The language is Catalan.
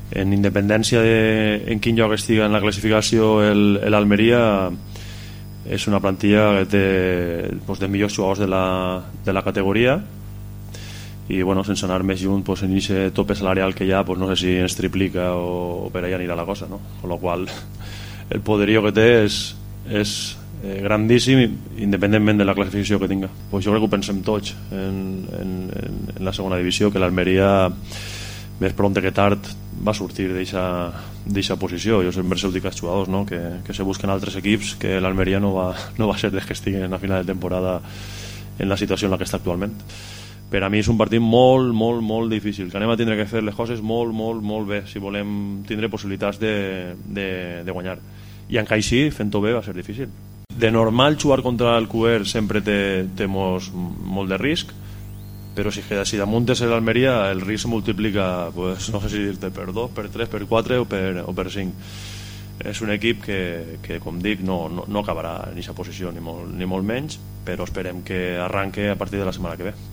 en independència en quin lloc estiga en la classificació l'Almeria, és una plantilla que té de millors jugadors de la categoria, i bueno, sense anar més junt, en aquest tope salarial que hi ha, no sé si ens triplica o per allà anirà la cosa, no? Con lo qual el poderío que té és grandíssim, independentment de la classificació que tinga. Jo crec que ho pensem tots en la segona divisió, que l'Almeria més pront que tard va sortir d'aquesta posició. Jo sempre se ho dic als jugadors, no? que se busquen altres equips, que l'Almeria no va ser que estiguin a final de temporada en la situació en la que està actualment. Per a mi és un partit molt, molt, molt difícil, que anem a tindre que fer les coses molt, molt, molt bé si volem tindre possibilitats de guanyar, i encara així, fent-ho bé, va ser difícil. De normal, jugar contra el Cuer sempre té molt de risc, però si damunt és l'Almeria, el risc se multiplica, no sé si dir-te per 2, per 3, per 4 o per 5. És un equip que com dic, no acabarà en aquesta posició, ni molt menys, però esperem que arranque a partir de la setmana que ve.